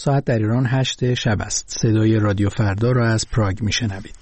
ساعت در ایران 8 شب است. صدای رادیو فردا را از پراگ میشنوید.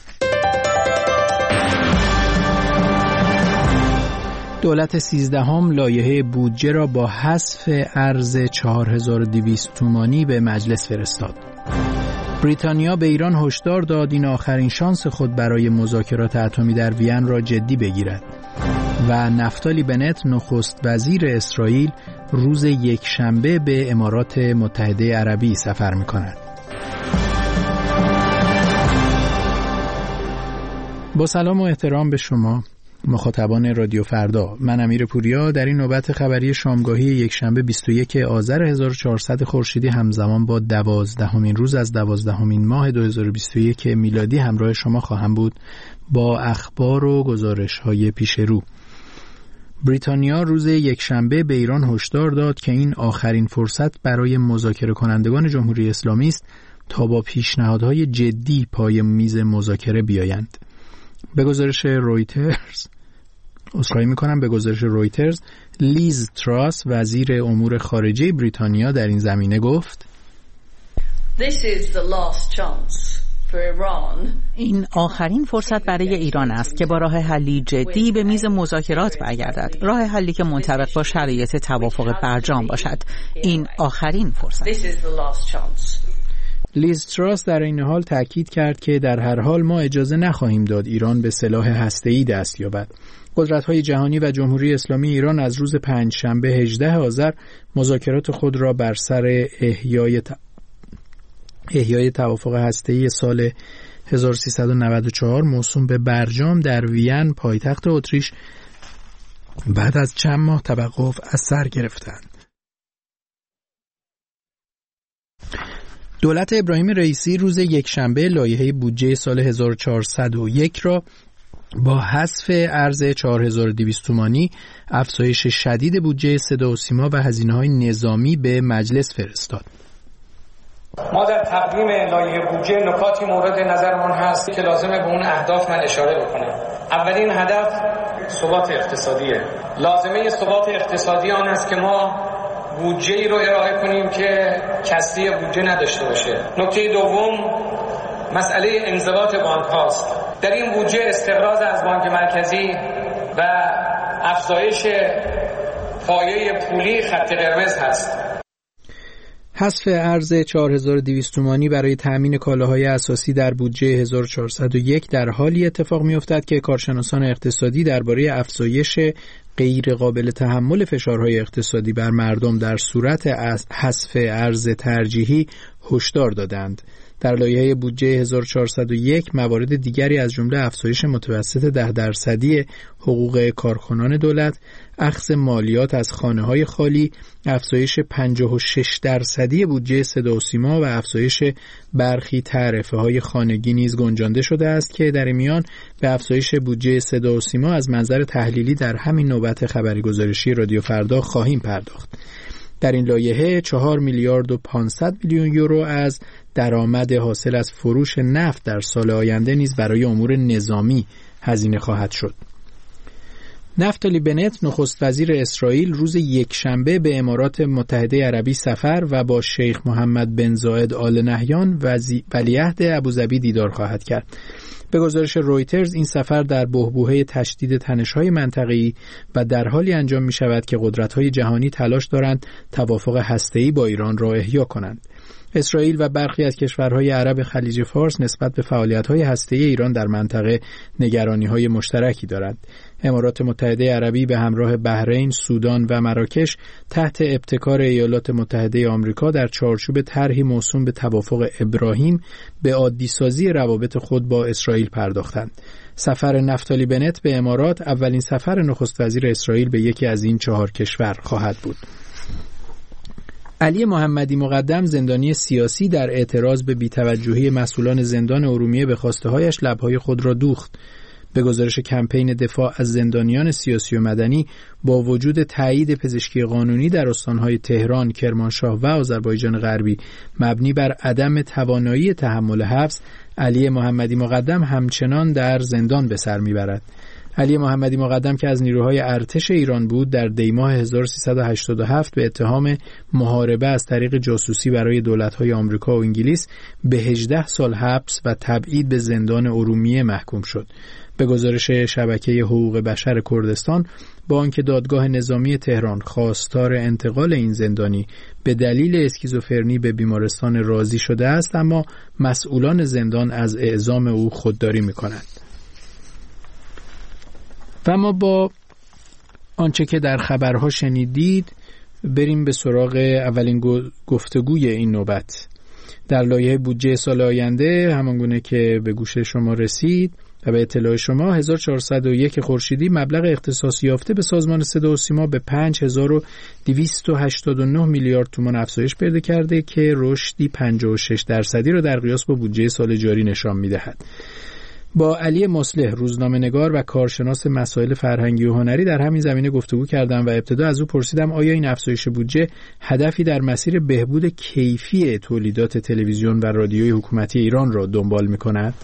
دولت 13 لایحه بودجه را با حذف ارز 4200 تومانی به مجلس فرستاد. بریتانیا به ایران هشدار داد این آخرین شانس خود برای مذاکرات اتمی در وین را جدی بگیرد. و نفتالی بنت نخست وزیر اسرائیل روز یکشنبه به امارات متحده عربی سفر می‌کند. با سلام و احترام به شما مخاطبان رادیو فردا، من امیر پوریا در این نوبت خبری شامگاهی یکشنبه 21 آذر 1400 خورشیدی همزمان با 12مین روز از 12مین ماه 2021 میلادی همراه شما خواهم بود با اخبار و گزارش‌های پیش رو. بریتانیا روز یکشنبه به ایران هشدار داد که این آخرین فرصت برای مذاکره کنندگان جمهوری اسلامی است تا با پیشنهادهای جدی پای میز مذاکره بیایند. به گزارش رویترز لیز تراس وزیر امور خارجه بریتانیا در این زمینه گفت این آخرین فرصت برای ایران است که با راه حلی جدی به میز مذاکرات برگردد، راه حلی که منطبق با شرایط توافق برجام باشد. این آخرین فرصت. لیز تراس در این حال تاکید کرد که در هر حال ما اجازه نخواهیم داد ایران به سلاح هسته‌ای دست یابد. قدرت‌های جهانی و جمهوری اسلامی ایران از روز پنجشنبه 18 آذر مذاکرات خود را بر سر احیای توافق هسته‌ای سال 1394 موسوم به برجام در وین پایتخت اتریش بعد از چند ماه توقف از سر گرفتند. دولت ابراهیم رئیسی روز یکشنبه لایحه بودجه سال 1401 را با حذف ارز 4200 تومانی، افزایش شدید بودجه صدا و سیما و هزینه‌های نظامی به مجلس فرستاد. ما در تقدیم لایحه بودجه نکاتی مورد نظرمان هست که لازمه به اون اهداف من اشاره بکنم. اولین هدف ثبات اقتصادیه. لازمه ثبات اقتصادی آن است که ما بودجه‌ای رو ارائه کنیم که کسری بودجه نداشته باشه. نکته دوم مسئله انضباط بانک هاست. در این بودجه استقراض از بانک مرکزی و افزایش پایه پولی خط قرمز هست. حذف ارز 4200 تومانی برای تأمین کالاهای اساسی در بودجه 1401 در حالی اتفاق می‌افتد که کارشناسان اقتصادی درباره افزایش غیر قابل تحمل فشارهای اقتصادی بر مردم در صورت حذف ارز ترجیحی هشدار دادند. در لایحه بودجه 1401 موارد دیگری از جمله افزایش متوسط 10% حقوق کارکنان دولت، اخذ مالیات از خانه‌های خالی، افزایش 56% بودجه صدا و سیما و افزایش برخی تعرفه‌های خانگی نیز گنجانده شده است که در این میان به افزایش بودجه صدا و سیما از منظر تحلیلی در همین نوبت خبری گزارشی رادیو فردا خواهیم پرداخت. در این لایحه 4 میلیارد و 500 میلیون یورو از درآمد حاصل از فروش نفت در سال آینده نیز برای امور نظامی هزینه خواهد شد. نفتالی بنت نخست وزیر اسرائیل روز یکشنبه به امارات متحده عربی سفر و با شیخ محمد بن زاید آل نهیان ولیعهد ابوظبی دیدار خواهد کرد. به گزارش رویترز این سفر در بحبوحه تشدید تنش‌های منطقه‌ای و در حالی انجام می‌شود که قدرت‌های جهانی تلاش دارند توافق هسته‌ای با ایران را احیا کنند. اسرائیل و برخی از کشورهای عرب خلیج فارس نسبت به فعالیت‌های هسته‌ای ایران در منطقه نگرانی‌های مشترکی دارند. امارات متحده عربی به همراه بحرین، سودان و مراکش تحت ابتکار ایالات متحده آمریکا در چارچوب طرحی موسوم به توافق ابراهیم به عادی‌سازی روابط خود با اسرائیل پرداختند. سفر نفتالی بنت به امارات اولین سفر نخست وزیر اسرائیل به یکی از این 4 کشور خواهد بود. علی محمدی مقدم زندانی سیاسی در اعتراض به بی‌توجهی مسئولان زندان ارومیه به خواسته‌هایش لب‌های خود را دوخت. به گزارش کمپین دفاع از زندانیان سیاسی و مدنی، با وجود تایید پزشکی قانونی در استانهای تهران، کرمانشاه و آذربایجان غربی مبنی بر عدم توانایی تحمل حبس، علی محمدی مقدم همچنان در زندان به سر میبرد. علی محمدی مقدم که از نیروهای ارتش ایران بود در دیماه 1387 به اتهام محاربه از طریق جاسوسی برای دولت‌های آمریکا و انگلیس به 18 سال حبس و تبعید به زندان ارومیه محکوم شد. به گزارش شبکه حقوق بشر کردستان، با آنکه دادگاه نظامی تهران خواستار انتقال این زندانی به دلیل اسکیزوفرنی به بیمارستان رازی شده است، اما مسئولان زندان از اعزام او خودداری می‌کنند. و ما با آنچه که در خبرها شنیدید بریم به سراغ اولین گفتگوی این نوبت. در لایحه بودجه سال آینده همانگونه که به گوش شما رسید و به اطلاع شما 1401 خورشیدی مبلغ اختصاص یافته به سازمان صدا و سیما به 5289 میلیارد تومان افزایش پیدا کرده که رشدی 56% را در قیاس با بودجه سال جاری نشان می‌دهد. با علی مصلح روزنامه‌نگار و کارشناس مسائل فرهنگی و هنری در همین زمینه گفتگو کردم و ابتدا از او پرسیدم آیا این افزایش بودجه هدفی در مسیر بهبود کیفی تولیدات تلویزیون و رادیوی حکومتی ایران را دنبال می‌کند؟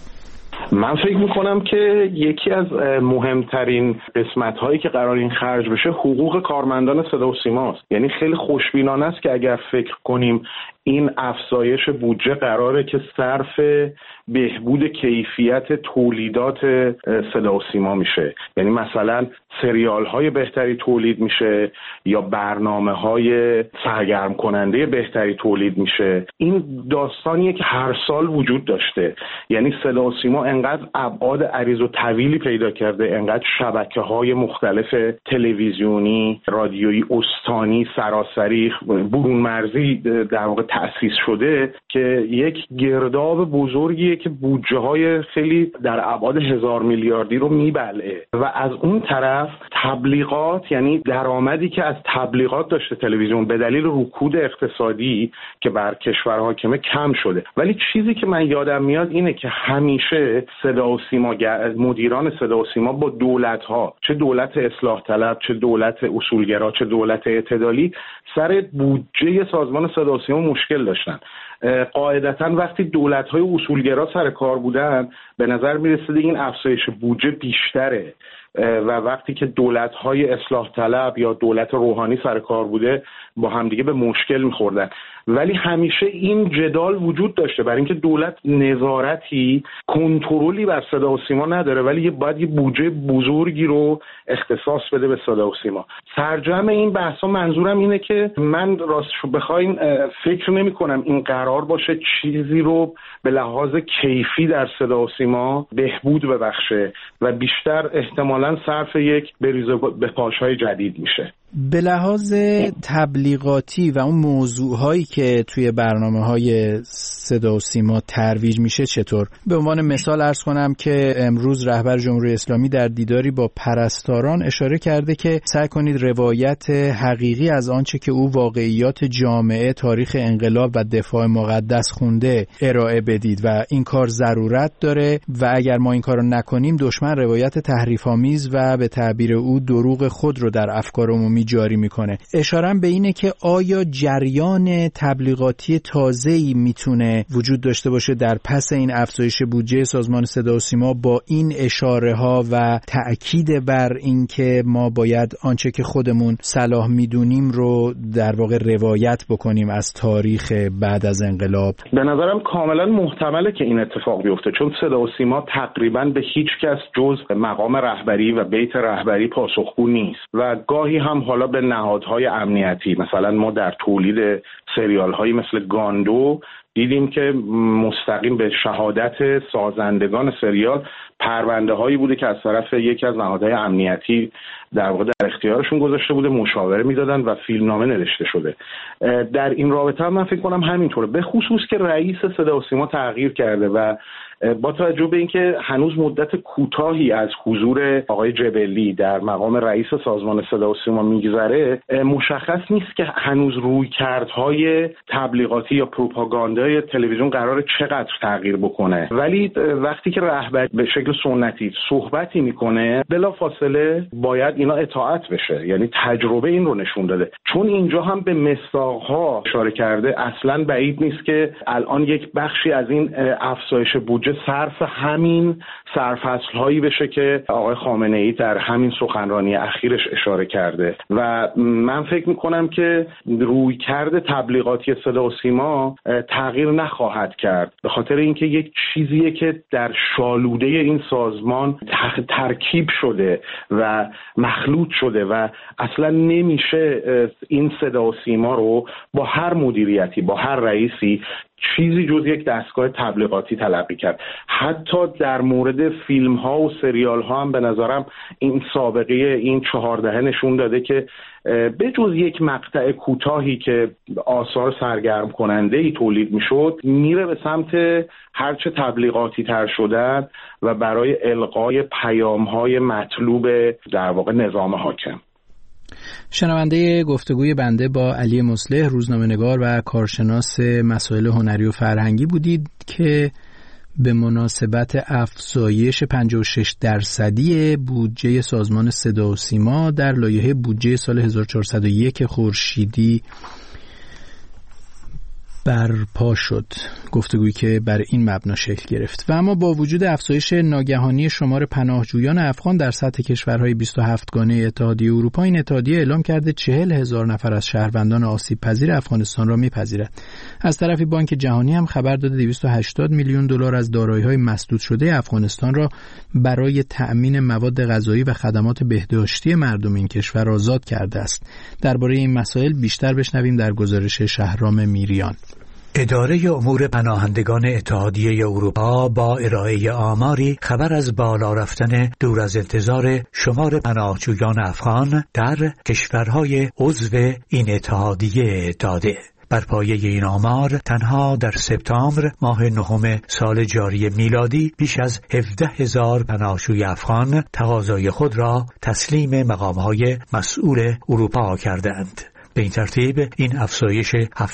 من فکر میکنم که یکی از مهمترین قسمت‌هایی که قرار این خرج بشه حقوق کارمندان صدا و سیماست. یعنی خیلی خوشبینانه است که اگر فکر کنیم این افزایش بودجه قراره که صرف بهبود کیفیت تولیدات صدا و سیما میشه، یعنی مثلا سریال‌های بهتری تولید میشه یا برنامه‌های سرگرم کننده بهتری تولید میشه. این داستانیه که هر سال وجود داشته، یعنی صدا و سیما انقدر ابعاد عریض و طویلی پیدا کرده، انقدر شبکه‌های مختلف تلویزیونی، رادیویی، استانی، سراسری، برون مرزی در واقع تأسیس شده که یک گرداب بزرگیه که بودجه‌های خیلی در ابعاد 1000 میلیاردی رو میبلعه. و از اون طرف تبلیغات، یعنی درآمدی که از تبلیغات داشته تلویزیون به دلیل رکود اقتصادی که بر کشور حاکمه کم شده. ولی چیزی که من یادم میاد اینه که همیشه صدا و سیما، مدیران صدا و سیما با دولت‌ها، چه دولت اصلاح طلب، چه دولت اصولگرا، چه دولت اعتدالی، سر بودجه سازمان صدا و سیما مشکل داشتن. قاعدتاً وقتی دولت‌های اصولگرا سر کار بودن به نظر می‌رسید این افزایش بودجه بیشتره و وقتی که دولت‌های اصلاح طلب یا دولت روحانی سر کار بوده با همدیگه به مشکل می‌خوردن. ولی همیشه این جدال وجود داشته برای اینکه دولت نظارتی، کنترلی بر صدا و سیما نداره، ولی باید یه بودجه بزرگی رو اختصاص بده به صدا و سیما. سرجم این بحثا منظورم اینه که من راستشو بخواین فکر نمی‌کنم این قرار باشه چیزی رو به لحاظ کیفی در صدا و سیما بهبود ببخشه و بیشتر احتمالاً صرف یک بریزه به پاشهای جدید میشه. به لحاظ تبلیغاتی و اون موضوعهایی که توی برنامه‌های صدا و سیما ترویج میشه چطور؟ به عنوان مثال عرض کنم که امروز رهبر جمهوری اسلامی در دیداری با پرستاران اشاره کرده که سعی کنید روایت حقیقی از آنچه که او واقعیات جامعه، تاریخ انقلاب و دفاع مقدس خونده ارائه بدید و این کار ضرورت داره و اگر ما این کارو نکنیم دشمن روایت تحریف‌آمیز و به تعبیر او دروغ خود رو در افکار عمومی جاری میکنه. اشارم به اینه که آیا جریان تبلیغاتی تازه‌ای میتونه وجود داشته باشه در پس این افزایش بودجه سازمان صدا و سیما با این اشاره ها و تأکید بر اینکه ما باید آنچه که خودمون صلاح میدونیم رو در واقع روایت بکنیم از تاریخ بعد از انقلاب؟ به نظرم کاملا محتمله که این اتفاق بیفته، چون صدا و سیما تقریبا به هیچ کس جز مقام رهبری و بیت رهبری پاسخگو نیست و گاهی هم حالا به نهادهای امنیتی، مثلا ما در تولید سریال هایی مثل گاندو دیدیم که مستقیم به شهادت سازندگان سریال پرونده هایی بوده که از طرف یکی از نهادهای امنیتی در واقع در اختیارشون گذاشته بوده، مشاوره میدادن و فیلمنامه نوشته شده. در این رابطه من فکر کنم همینطوره، به خصوص که رئیس صدا و سیما تغییر کرده و با توجه به اینکه هنوز مدت کوتاهی از حضور آقای جبلی در مقام رئیس سازمان صدا و سیما میگذره، مشخص نیست که هنوز رویکردهای تبلیغاتی یا پروپاگاندا صدای تلویزیون قراره چقدر تغییر بکنه، ولی وقتی که رهبر به شکل سنتی صحبتی میکنه بلافاصله باید اینا اطاعت بشه. یعنی تجربه این رو نشون داده. چون اینجا هم به مصداق‌ها اشاره کرده، اصلاً بعید نیست که الان یک بخشی از این افزایش بودجه صرف همین سرفصل‌هایی بشه که آقای خامنه‌ای در همین سخنرانی اخیرش اشاره کرده. و من فکر میکنم که رویکرد تبلیغاتی صدا و سیما تغییر نخواهد کرد، به خاطر اینکه یک چیزیه که در شالوده این سازمان ترکیب شده و مخلوط شده و اصلا نمیشه این صدا و سیما رو با هر مدیریتی، با هر رئیسی چیزی جز یک دستگاه تبلیغاتی تلقی کرد. حتی در مورد فیلم ها و سریال ها هم به نظرم این سابقه این 4 دهه نشون داده که به جز یک مقطع کوتاهی که آثار سرگرم کننده ای تولید میشد، میره به سمت هرچه تبلیغاتی تر شدن و برای القای پیام های مطلوب در واقع نظام حاکم. شنونده گفتگوی بنده با علی مصلح، روزنامه‌نگار و کارشناس مسائل هنری و فرهنگی بودید که به مناسبت افزایش 56% بودجه سازمان صدا و سیما در لایحه بودجه سال 1401 خورشیدی برپا شد، گفتگویی که بر این مبنا شکل گرفت. و اما با وجود افزایش ناگهانی شمار پناهجویان افغان در سطح کشورهای 27 گانه اتحادیه اروپا، این اتحادیه اعلام کرده 40,000 نفر از شهروندان آسیب پذیر افغانستان را می‌پذیرد. از طرفی بانک جهانی هم خبر داده 280 میلیون دلار از دارایی‌های مسدود شده افغانستان را برای تأمین مواد غذایی و خدمات بهداشتی مردم این کشور آزاد کرده است. درباره این مسائل بیشتر بشنویم در گزارش شهرام میریان. اداره امور پناهندگان اتحادیه اروپا با ارائه آماری خبر از بالا رفتن دور از انتظار شمار پناهجویان افغان در کشورهای عضو این اتحادیه داده. بر پایه این آمار تنها در سپتامبر ماه 9 سال جاری میلادی بیش از 17,000 پناهجوی افغان تقاضای خود را تسلیم مقام‌های مسئول اروپا کردند. به این ترتیب این افزایش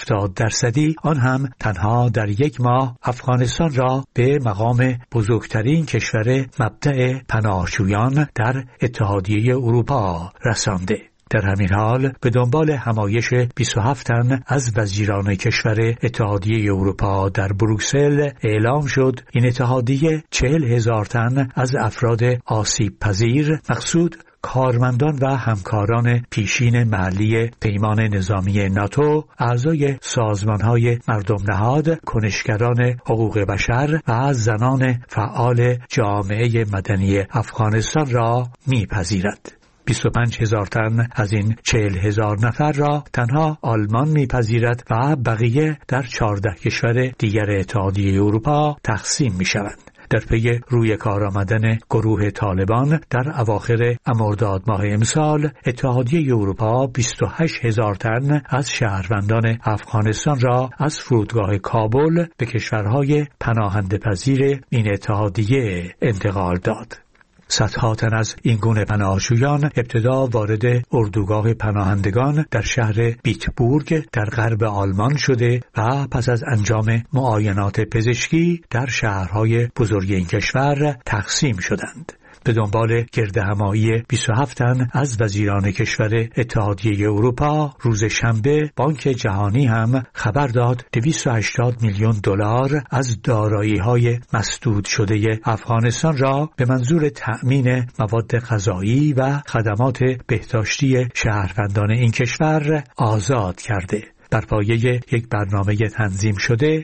70% آن هم تنها در یک ماه افغانستان را به مقام بزرگترین کشور مبدأ پناهجویان در اتحادیه اروپا رسانده. در همین حال به دنبال همایش 27 تن از وزیران کشور اتحادیه اروپا در بروکسل اعلام شد این اتحادیه 40,000 تن از افراد آسیب پذیر، مقصود کارمندان و همکاران پیشین محلی پیمان نظامی ناتو، اعضای سازمان‌های مردم نهاد، کنشگران حقوق بشر و زنان فعال جامعه مدنی افغانستان را می‌پذیرد. 25,000 تن از این 40,000 نفر را تنها آلمان می‌پذیرد و بقیه در 14 کشور دیگر اتحادیه اروپا تقسیم می‌شوند. در پی روی کار آمدن گروه طالبان در اواخر مرداد ماه امسال، اتحادیه اروپا 28,000 تن از شهروندان افغانستان را از فرودگاه کابل به کشورهای پناهنده پذیر این اتحادیه انتقال داد. صدها تن از این گونه پناهجویان ابتدا وارد اردوگاه پناهندگان در شهر بیتبورگ در غرب آلمان شده و پس از انجام معاینات پزشکی در شهرهای بزرگ این کشور تقسیم شدند. به دنبال گردهمایی 27 تن از وزیران کشور اتحادیه اروپا، روز شنبه بانک جهانی هم خبر داد 280 میلیون دلار از دارایی‌های مسدود شده افغانستان را به منظور تأمین مواد غذایی و خدمات بهداشتی شهروندان این کشور آزاد کرده. بر پایه یک برنامه تنظیم شده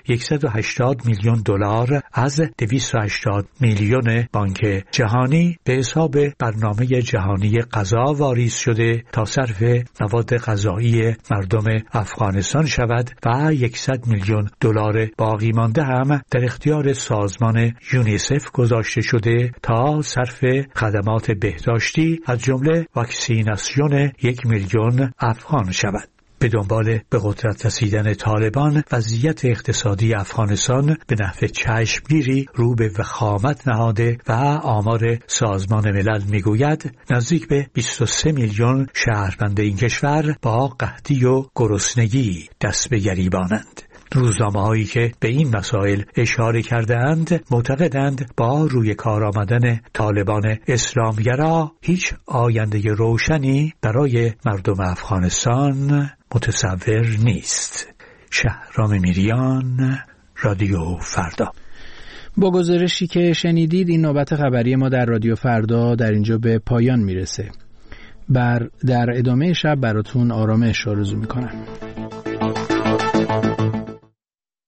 180 میلیون دلار از 280 میلیون بانک جهانی به حساب برنامه جهانی غذا واریز شده تا صرف مواد غذایی مردم افغانستان شود و 100 میلیون دلار باقی مانده هم در اختیار سازمان یونیسف گذاشته شده تا صرف خدمات بهداشتی از جمله واکسیناسیون 1 میلیون افغان شود. به دنبال به قدرت رسیدن طالبان، وضعیت اقتصادی افغانستان به نحو چشمگیری رو به وخامت نهاده و آمار سازمان ملل میگوید نزدیک به 23 میلیون شهروند این کشور با قحطی و گرسنگی دست به گریبانند. روزنامه‌هایی که به این مسائل اشاره کرده‌اند معتقدند با روی کار آمدن طالبان اسلامگرا هیچ آینده روشنی برای مردم افغانستان متصور نیست. شهرام میریان، رادیو فردا. با گزارشی که شنیدید این نوبت خبری ما در رادیو فردا در اینجا به پایان میرسه. در ادامه شب براتون آرامش آرزو میکنم.